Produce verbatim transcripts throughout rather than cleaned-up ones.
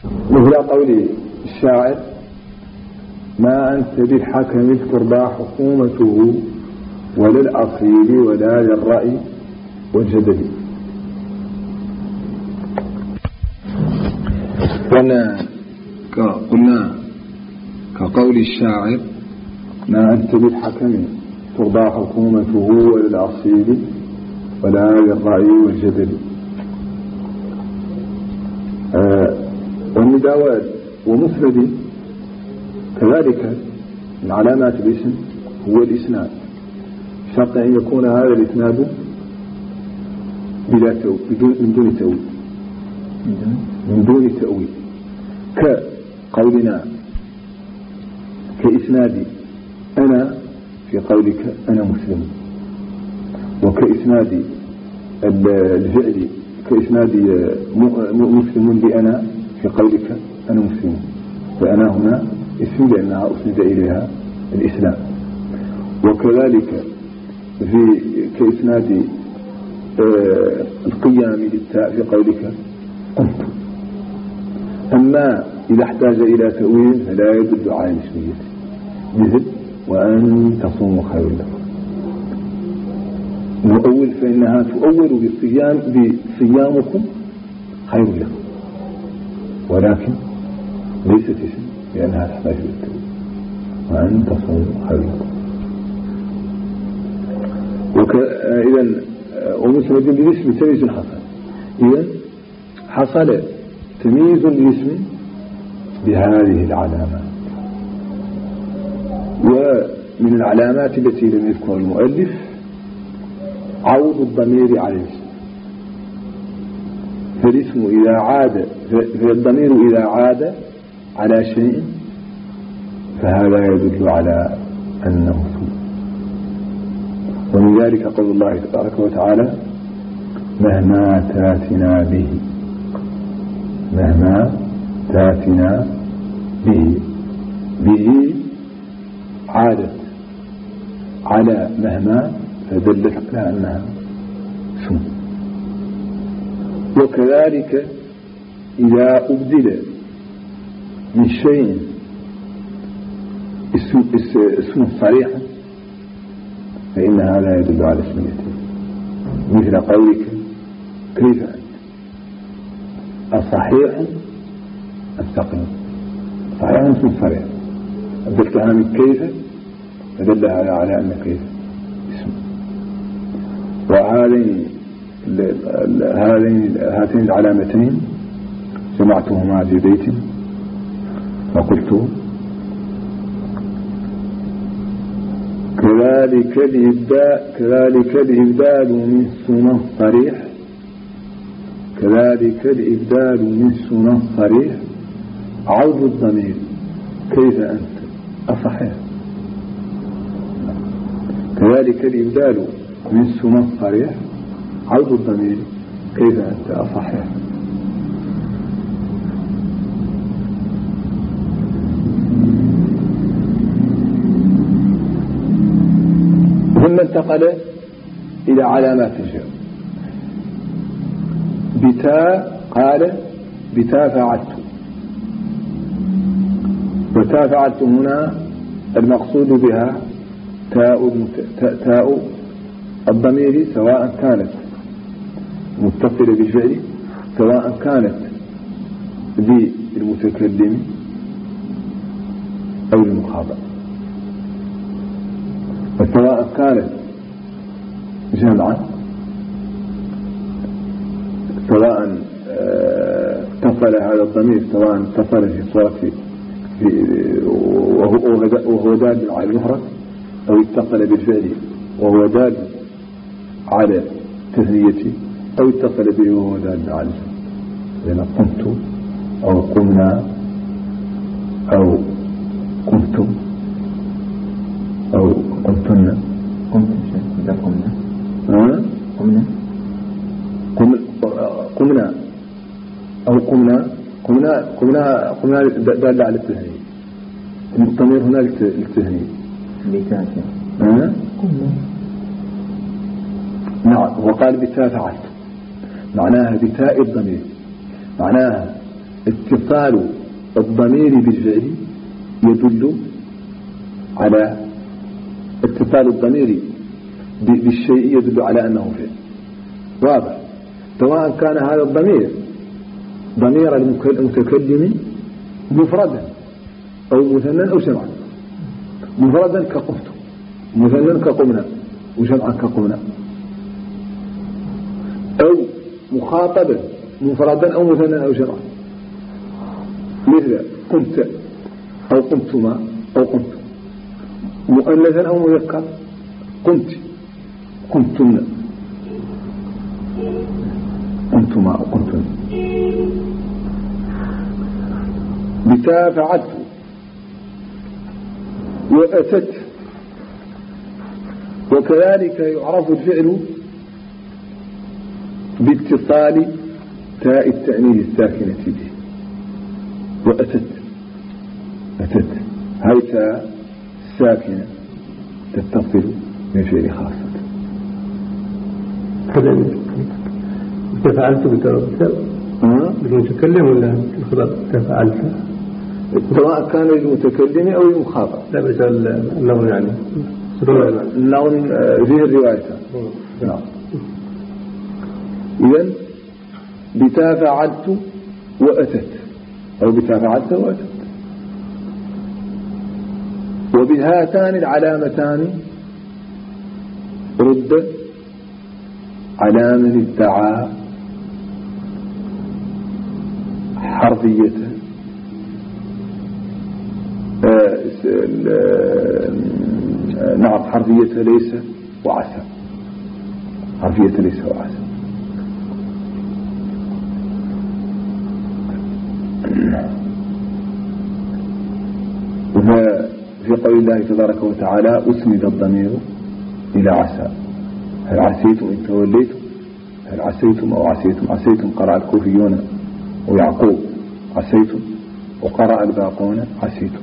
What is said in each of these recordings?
مثل قول الشاعر: ما أنت بالحكم ترضى حكومته ولا الأصيل ولا للرأي والجدل. قلنا كقول الشاعر: ما أنت بالحكم ترضى حكومته ولا الأصيل ولا للرأي والجدل. آه والنداوات ومفرد كذلك من علامات الاسم هو الإسناد، شرط أن يكون هذا الإسناد بلا تو... بدون من دون تأويل من دون تأويل كقولنا كإسنادي أنا في قولك أنا مسلم، وكإسنادي الفعل كإسنادي مسلم لأنا في قولك أنا مسلم، فأنا هنا اسم لأنها أسند إليها الإسلام. وكذلك في كإسناد آه القيام للتاء في قولك قمت. أما إذا احتاج إلى تأويل فلا يدل على الاسمية، مثل وأن تصوموا خير لكم. نؤول فإنها تؤول بالصيام بصيامكم خير لكم، ولكن ليست اسم لأنها تحتاج إلى التأويل. وأن تصوموا خير لكم. إذن ومسند بالاسم تمييز حصل. إذن حصل تمييز الاسم بهذه العلامات. ومن العلامات التي لم يذكر المؤلف عوض الضمير على الاسم. فالاسم إذا عاد فالضمير إذا عاد على شيء فهذا يدل على أنه اسم. ومن ذلك قول الله تبارك وتعالى: مهما تاتنا به مهما تاتنا به. به عادت على مهما فدلت على أنها اسم. وكذلك إذا أبدل من شيء اسم, اسم صريحا فإن هذا يدل على اسميته، مثل قولك كيف أنت الصحيح السقيم. صحيح اسم صريح، أبدلتها من كيف فدل هذا على أن كيف اسم. وهذين هذين هاتين العلامتين جمعتهما في بيت وقلت: كذلك الإبدال كذلك الإبدال من سنة صريح كذلك الإبدال من سنة صريح عوض الضمير كيف أنت أصحيح. كذلك الإبدال من سنة صريح عوض الضمير كيف أنت أصحيح. ثم انتقل إلى علامات الجر. بتاء قال بتاء فعلت. وتاء فعلت هنا المقصود بها تاء تاء الضمير سواء كانت متصلة بالفعل سواء كانت بالمتكلم أو المخاطب، وسواء كانت جمعا سواء اتصل هذا الضمير سواء اتصل في صورة وهو دال على المفرد أو اتصل بالفعل وهو دال على تثنية أو اتصل به وهو دال على الجمع. لأن قمت أو قمنا أو قمتم أو قمتن قمنا إذا قمنا قمنا قمنا أو قمنا قمنا قمنا قمنا دال على التهنئة. الضمير هنا للتهنئة بتاتا قمنا. نعم. وقال بتاء فعلت معناها بتاء الضمير، معناها اتصال الضمير بالفعل يدل على اتصال الضمير بالشيء يدل على أنه فعل واضح، سواء كان هذا الضمير ضمير المتكلم مفردا أو مثنى أو جمعا. مفردا كقمت، مثنى كقمنا، وجمعا كقمنا، أو مخاطبا مفردا أو مثنى أو جمعا، مثل قمت أو قمتما أو قمت، مؤنثا أو مذكر، قمت قمتن قمتما أو قمتن. بتاء فعلت وأتت. وكذلك يعرف الفعل باتصال تاء التأنيث الساكنة به. وأتت أتت هاي تاء ساكنة تتصل بفعل خاصة. كذلك تفعلت بالمتكلم ولا الخطاب تفعلت سواء كان المتكلم أو المخاطب. لا بس اللون يعني اللون فيه الرواية. نعم. إذن بتفعلت وأتت أو بتفعلت وأتت. وبهاتان العلامتان رد على من ادعى حرفية نعم حرفية ليس وعسى، حرفية ليس وعسى. وفي قول الله تبارك وتعالى أسند الضمير إلى عسى. هل عسيتم إن توليتم، هل عسيتم أو عسيتم. عسيتم قرأ الكوفيون ويعقوب عسيتم، وقرأ الباقون عسيتم.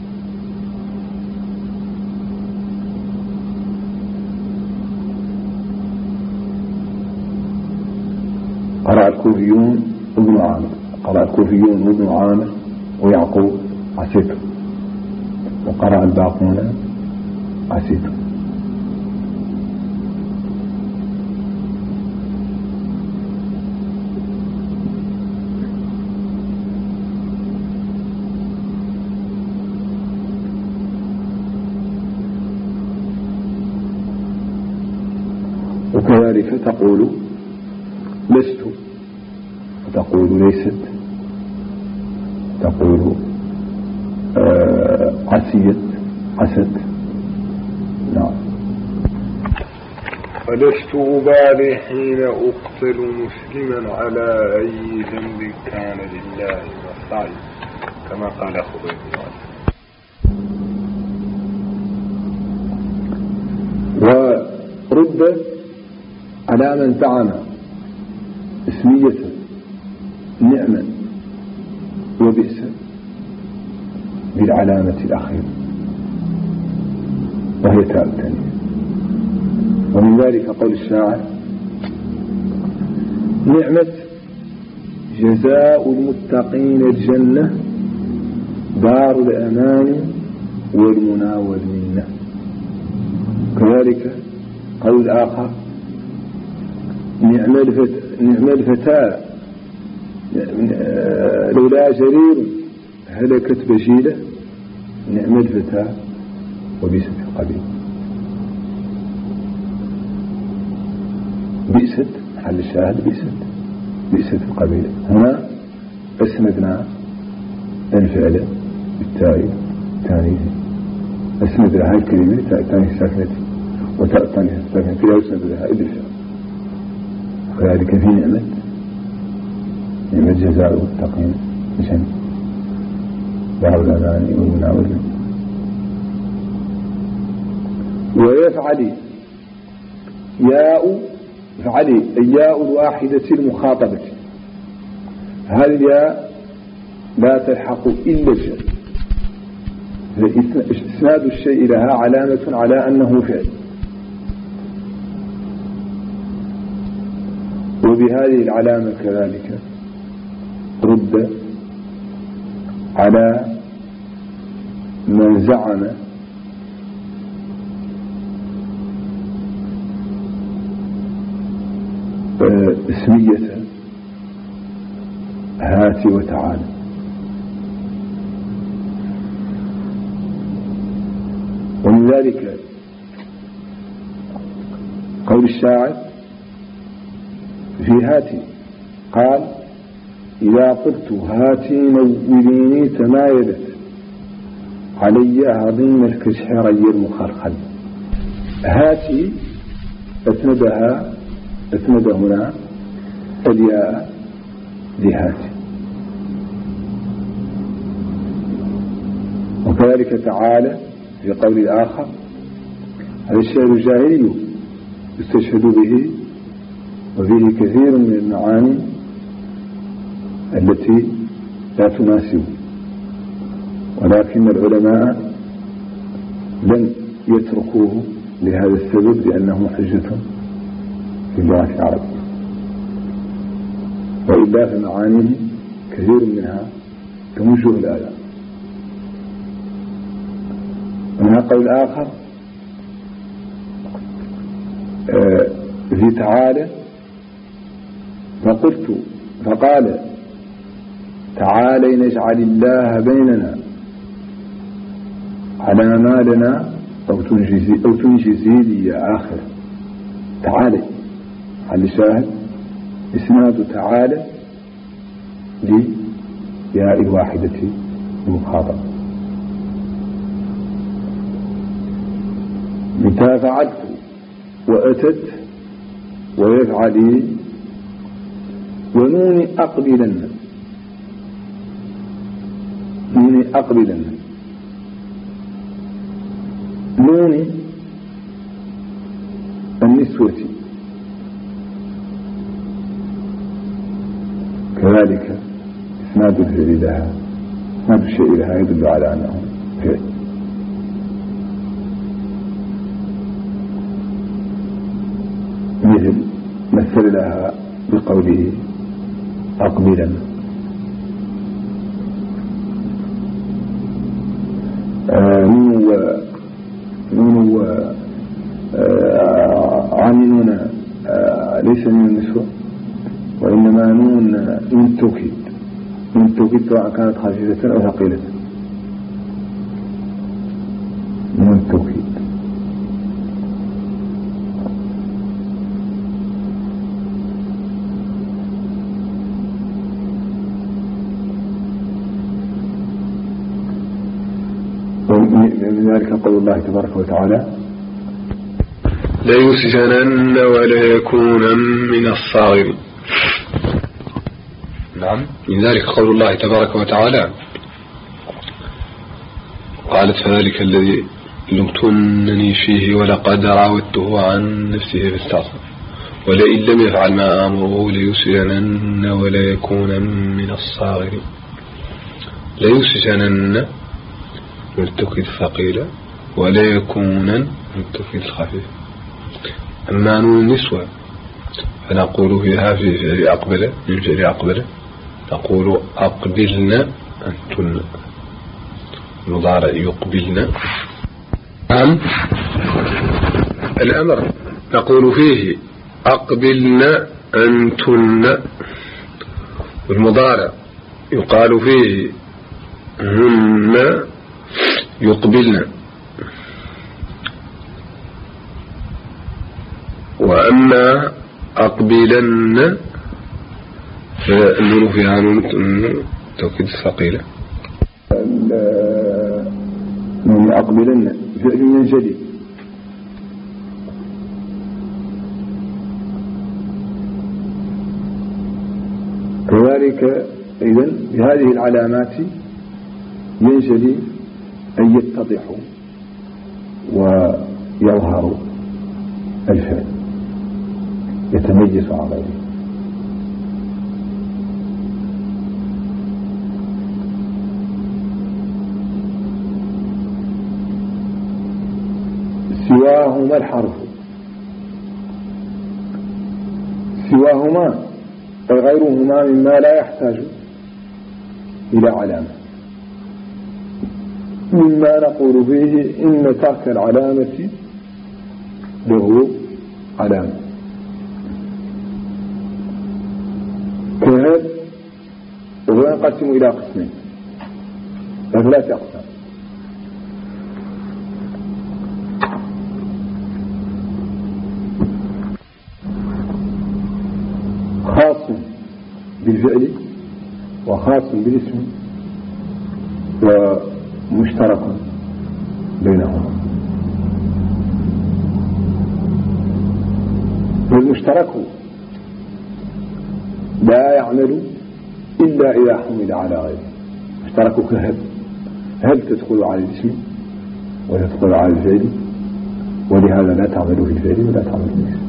قرأ الكوفيون ابن عامر، قرأ الكوفيون ابن عامر ويعقوب عسيتم، وقرأ الباقون عسيتم. وكذلك تقول لست، وتقول ليست، تقول آه عسيت عست. نعم. ولست أبالي حين أقتل مسلما على أي ذنب كان لله والسعي، كما قال خبيب بن عاصم. ورد على من زعم اسمية نعمة وبئس بالعلامة الأخيرة وهي تاء التانيث. ومن ذلك قول الشاعر: نعمة جزاء المتقين الجنة دار الأمان والمنى والمنة. كذلك قول آخر: نعم الفتاة, نعم الفتاة لولا جرير هلكت بشيلة، نعم الفتاة وبئست القبيل. بئست محل الشاهد بئست بئست القبيلة. هنا أسندنا الفعل بالتاء التانيث، أسند لها الكلمة تاء التانيث الساكنة وتاء التانيث الساكنة لا يسند لها إلا الفعل. وكذلك في نعمة نعمة جزاء المتقين الجنة دار الأمان والمنى والمنى. ويفعل ياء فعل الياء الواحدة المخاطبة، هل الياء لا تلحق إلا الفعل، إسناد الشيء لها علامة على أنه فعل. وبهذه العلامة كذلك رد على من زعم اسمية هات وتعالى. ومن ذلك قول الشاعر في هاتي قال إذا قلت هاتي نوليني تمايلت علي عظيم الكشحري المخلخل. هاتي أسندها أسند هنا الياء لهاتي. وكذلك تعالى في قول الآخر هذا الشعر الجاهلي يستشهد به وفيه كثير من المعاني التي لا تناسب، ولكن العلماء لم يتركوه لهذا السبب لأنه حجة في اللغة العربية، وإلا في معانيه كثير منها كموجه الآية. ومنها قول آخر في تعالى فقلت فقال تعالي نجعل الله بيننا على ما لنا أو تنجزي, أو تنجزي لي يا آخر. تعالي على شاهد اسناد تعالى لياء الواحدة المخاطبة. متى فعلت وأتت ويفعلي ونوني أقبلن نوني أقبلن نوني النسوة كذلك إسناد الفعل لها إسناد الشيء لها يدل على أنه فعل. مثل مثل لها بقوله أقبلا. نون و نون و عاملون ليس من النسوة وإنما نون من توكيد من توكيد سواء كانت خفيفة أو ثقيلة. من توكيد. من ذلك قول الله تبارك وتعالى لا يسجنن ولا يكونن من الصاغرين. نعم. من ذلك قول الله تبارك وتعالى قالت فذلك الذي لمتنني فيه ولقد راودته عن نفسه فاستعصم ولئن لم يفعل ما آمره ليسجنن ولا يكونن من الصاغرين. لا يسجنن من التوكيد الثقيلة ولا يكونن من التوكيد الخفيف. أما نون النسوة فنقول فيها في فعل أقبل من فعل أقبل نقول أقبلن أنتن المضارع يقبلن. نعم. الأمر نقول فيه أقبلن أنتن والمضارع يقال فيه هن يقبلن. وأما أقبلن فالنون فيها نون توكيد ثقيلة. نون أقبلن فعل ينجلي كذلك. إذن بهذه العلامات ينجلي أن يتضح ويظهر الفعل يتميز عن غيره. سواهما الحرف سواهما أي غيرهما مما لا يحتاج إلى علامة مما نقول فيه إن ترك العلامة له علامة كهذا، وهو ينقسم إلى قسمين، ثلاثة أقسام. خاص بالفعل وخاص بالاسم ومشترك بينهما. والمشترك لا يعمل إلا إذا حمل على غيره. مشترك كهب، هل تدخل على الاسم وتدخل على الفعل، ولهذا لا تعمل في الفعل ولا تعمل في الاسم.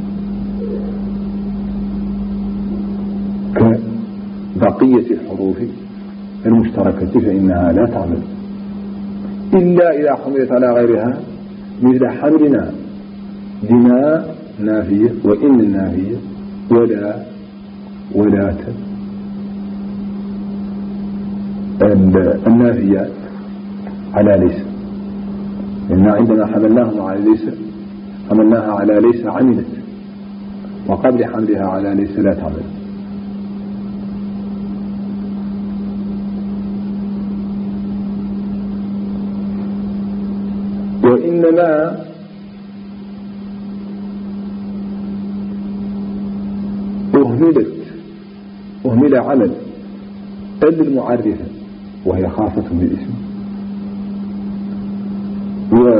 كبقية الحروف المشتركة فإنها لا تعمل إلا إذا حملت على غيرها، مثل حملنا لما نافية وإن النافية ولا ولات النافيات على ليس، لأن عندما حملناهم على ليس حملناها على ليس عملت، وقبل حملها على ليس لا تعمل. وإنما أهملت أهمل عمل المعرفة وهي خاصة بالاسم، و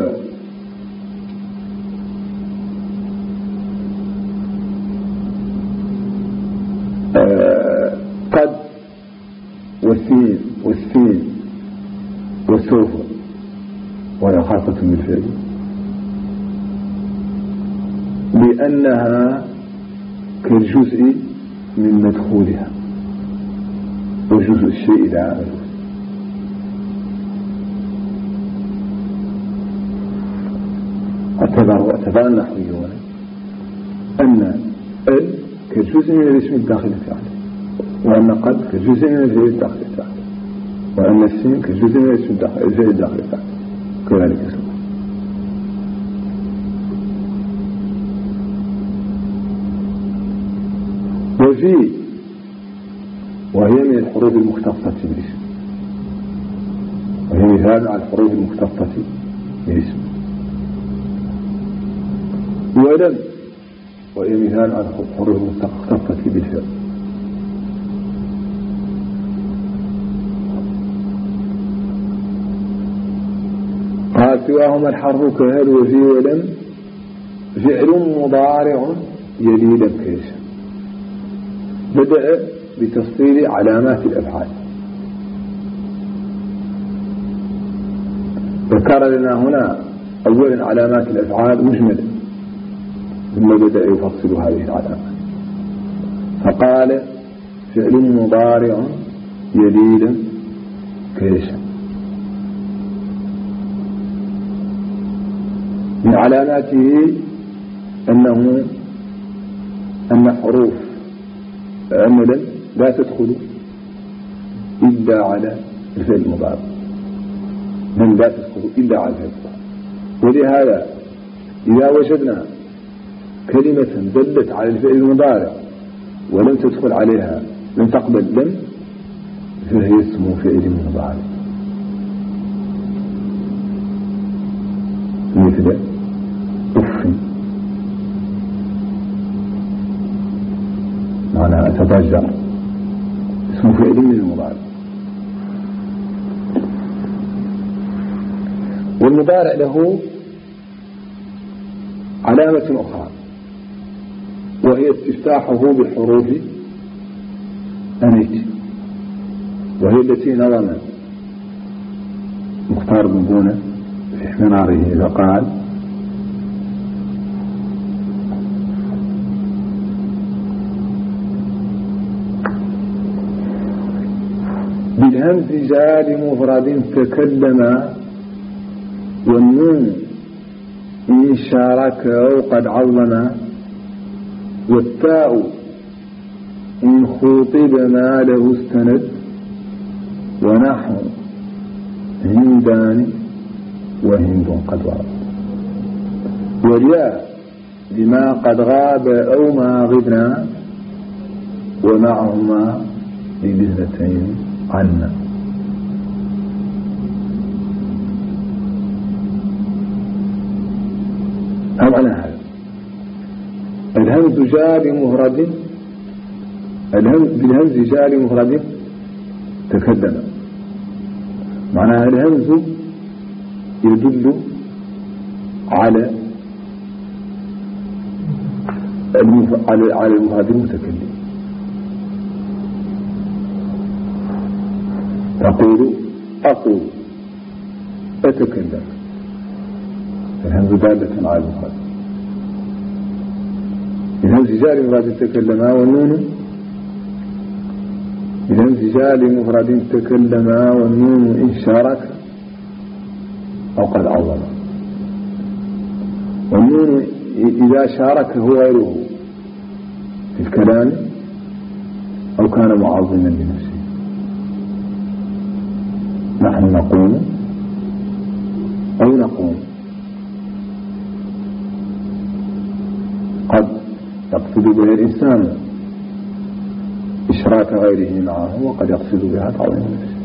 قد والسين والسين والسوف وهي خاصة بالفعل، لأنها كالجزء من مدخولها، وجزء الشيء لا عمل. اعتبر النحويون أن ال كالجزء من الاسم الداخل عليه، وأن قد كالجزء من الفعل الداخل عليه، وأن السين كالجزء من الاسم الفعل الداخل عليه، كذلك سواء. وفي وهي من الحروف المختصة بالاسم، وهي مثال على الحروف المختصة بالاسم. ولم وهي مثال على الحروف المختصة بالفعل. قال سواهما الحرف كهل وفي ولم فعل مضارع يلي لم كيس. بدأ بتفصيل علامات الأفعال، ذكر لنا هنا أولا علامات الأفعال مجملة، ثم بدأ يفصل هذه العلامات، فقال فعل مضارع يلي كيس. من علاماته أنه أن حروف عملا لا تدخل إلا على الفعل المضارع، من لا تدخل إلا على الفعل المضارع. ولهذا إذا وجدنا كلمة دلت على الفعل المضارع ولم تدخل عليها، لم تقبل لم، فهي اسم فعل مضارع، مثل أف معناها أتضجر، اسم فعل من المضارع. والمضارع له علامة أخرى، وهي استفتاحه بالحروف أنيت، وهي التي نظم مختار بن بونة في حمراره إذا قال بالهمز جاء لمفرد تكلم، والنون إن شارك أو قد عظم، والتاء إن خوطب ما له استند، ونحو هندان وهند قد ورد. والياء لما قد غاب أو ما غبنا ومعهما للاثنتين عنا. أو على هذا الهمز جاء بمفرد، بالهمز جاء لمفرد تكلم. معناها الهمز يدل على على المفرد المتكلم. تقول أقول أتكلم، الهمز دالة على المفرد. الهمز جاء لمفرد تكلما، والنون الهمز جاء لمفرد تكلما والنون إن شارك أو قد عظم. والنون إذا شارك هو غيره في الكلام أو كان معظما لنفسه. نحن نقوم أو نقوم، قد يقصد بها الإنسان إشراك غيره معه، وقد يقصد بها تعظيم نفسه.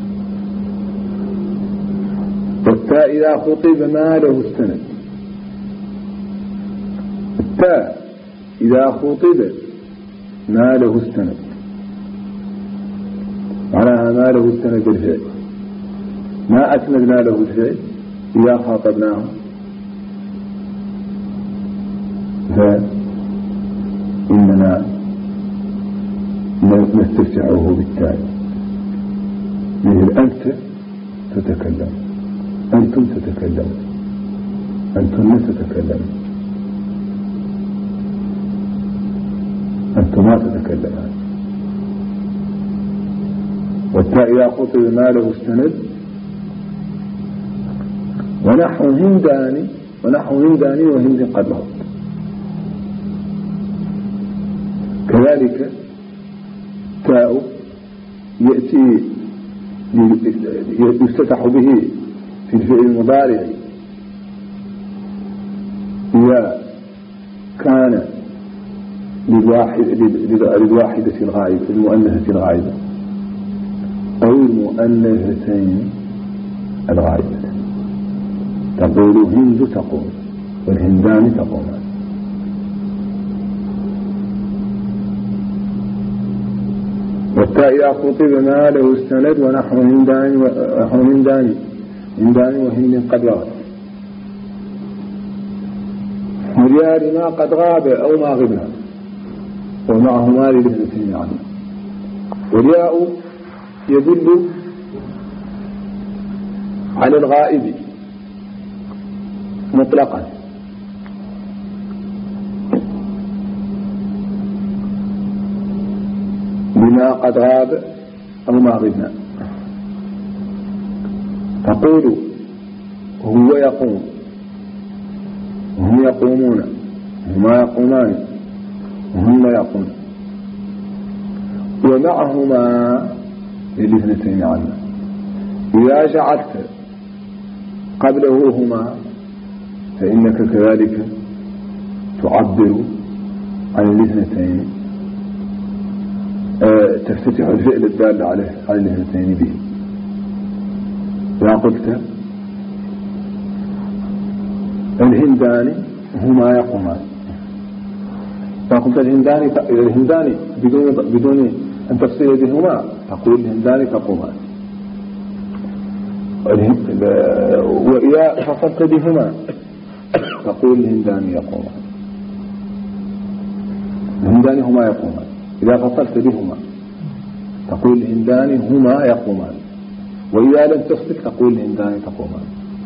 والتاء إذا خطب ما له السند. التاء إذا خطب ما له السند، معناها ما له السند الفعل، ما أسندنا له الفعل إذا خاطبناه، فإننا نستفتحه بالتاء. مثل أنت تتكلم، أنتم تتكلم، أنتم تتكلم، أنتما تتكلمان. والتاء إذا خطب ما له السند. ونحو هنداني، ونحو هنداني وهند قد له. كذلك تاء يأتي يفتتح به في الفعل المضارع إذا كان للواحدة الغائبة المؤنثة الغائبة أو المؤنثتين الغائبة. تقول هند تقوم، والهندان تقومان. والتاء إذا خطب ما له السند. ونحو هندان ونحو هندان هندان وهند قد غاب. والياء لما قد غاب أو ما غبنا ومعهما للاثنتين عنه. والياء يدل على الغائب مطلقا، بما قد غاب أو ما غبنا. تقول هو يقوم، وهم يقومون، هما يقومان، وهم يقوم. ومعهما للاثنتين عنه. إذا جعلت قبله هما فإنك كذلك تعبر عن الاثنتين، أه تفتتح الفعل الدال عليه على الاثنتين به. إذا قلت الهندان هما يقومان، إذا قلت الهندان الهندان بدون بدون أن تفصيل بهما تقول الهندان تقومان. وإذا فصلت بهما تقول الهندان يقومان، الهندان هما يقومان. إذا فصلت بهما تقول الهندان هما يقومان، وإذا لم تفصل تقول الهندان تقومان.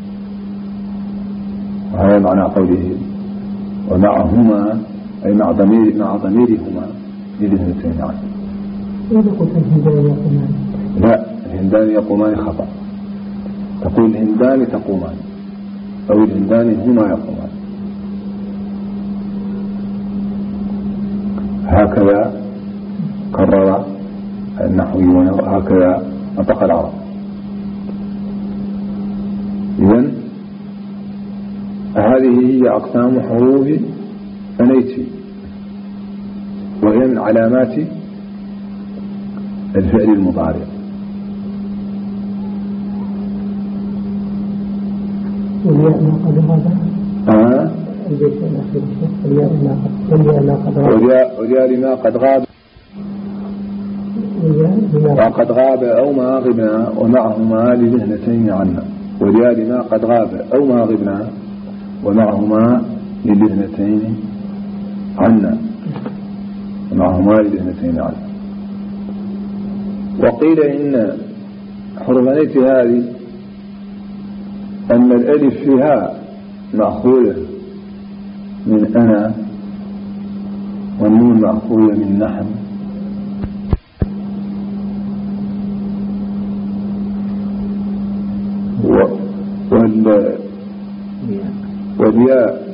وهذا معنى قوله ومعهما أي مع ضمير مع ضميرهما للاثنتين عنه. إذا قلت الهندان يقومان لا، الهندان يقومان خطأ، تقول الهندان تقومان أو الهندان هما يقومان. هكذا قرر النحويون، هكذا نطق العرب. إذن هذه هي أقسام حروف أنيت، وهي من علامات الفعل المضارع. والياء ما قد غاب. آه. البيت الأخير والياء ما قد والياء ما قد غاب. والياء والياء لما قد غاب. وقد غاب أو ما غبنا ومعهما لذهنتين عنا. والياء لما قد غاب أو ما غبنا ومعهما لذهنتين عنا. ومعهما لذهنتين عنا. وقيل إن حروف أنيت هذه أن الألف فيها مأخوذة من أنا، والنون مأخوذة من نحن، وال والياء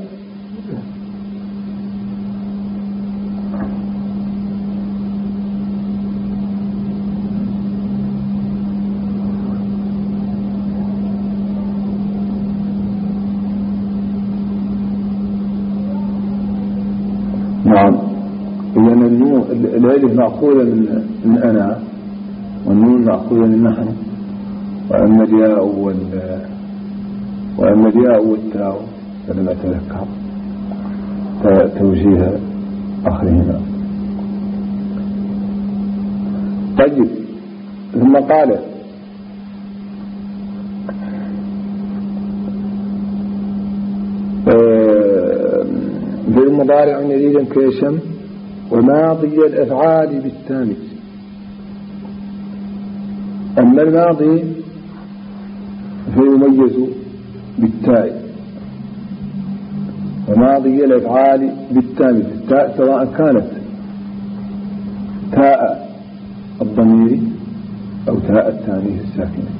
نعم. إذن النون الألف مأخوذة من من أنا، والنون مأخوذة من نحن، وأما الياء وال وأما الياء والتاء فلم أتذكر توجيه آخرهما. طيب، ثم قال في المضارع يريد كيشم وماضي الأفعال بالتامس. أما الماضي فيميز بالتاء، وماضي الأفعال بالتامس التاء سواء كانت تاء الضمير أو تاء التانيث الساكنة.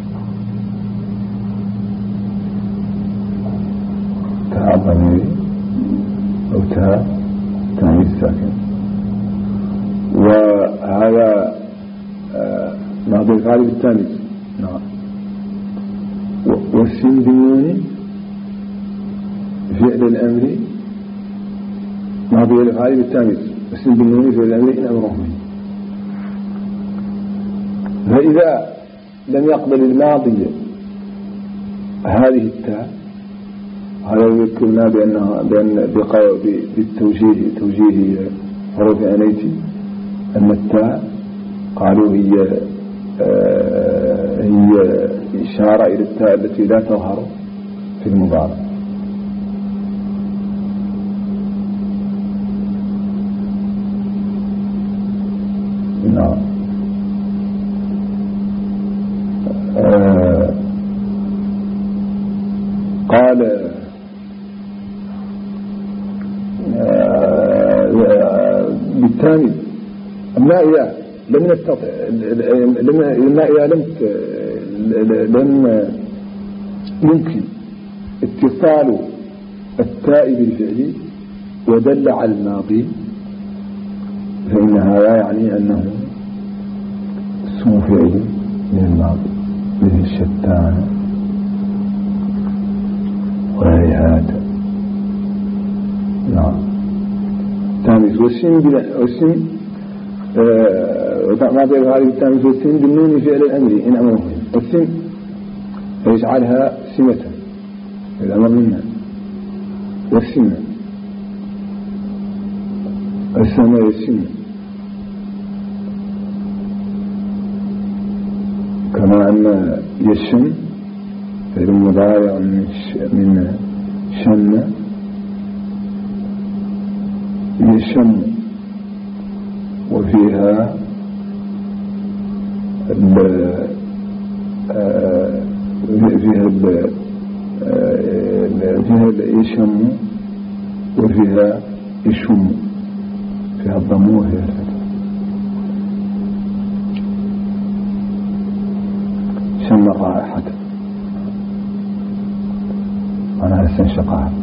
تاء الضمير أو تاء التانيث الساكنة. وهذا ماضي الأفعال بالتامس. نعم. والسين بالنون فعل الأمر ماضي الأفعال بالتامس، والسين بالنون فعل الأمر إن أمره. فإذا لم يقبل الماضي هذه التاء، هذا يذكرنا بأنها بأن بالتوجيه توجيه حروف أنيت أن التاء قالوا هي آه هي إشارة إلى التاء التي لا تظهر في المضارع. نعم. آه قال آه بالثاني النائية لم نستطع النائية لم لم يمكن اتصال التاء بالفعل ودل على الماضي، فإن هذا يعني أنه اسم فعل من الماضي مثل الشتان وهيهات. نعم. تامس والسين والسين ما بين هذه التامس والسين بالنون فعل الأمر إن أمره، والسين فيجعلها سمة الأمر منها، والسمة السماء والسمة كما أن يشم فعل مضارع من شم يشم، وفيها فيها فيها يشم وفيها يشم، فيها الضم وفيها الفتح. شم رائحة أنا استنشقها.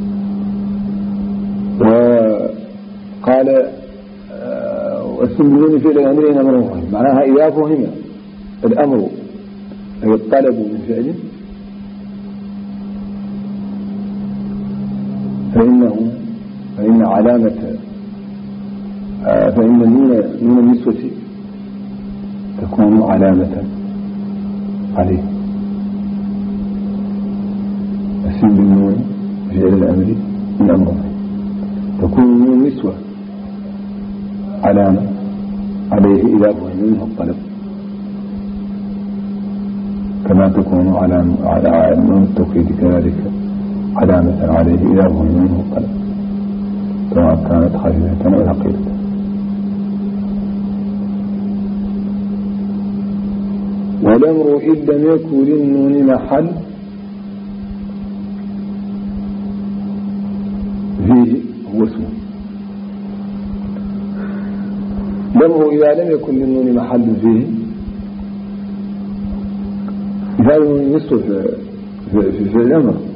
وقال والسمبلون فعل الأمرين أمره، معناها إذا فهم الأمر أي الطلب من فعل فإنه فإن علامة فإن نون نون النسوة تكون علامة عليه. السين بالنون فعل الأمر من أمره، تكون نون النسوة علامة عليه إذا فهم منه الطلب، كما تكون علامة على نون التوكيد كذلك علامة عليه إذا فهم منه الطلب، سواء كانت خفيفة أو ثقيلة. والأمر إذ لم يكن للنون محل فيه هو اسمه. الأمر إذا لم يكن للنون محل فيه مثال النصف في, في, في, في الأمر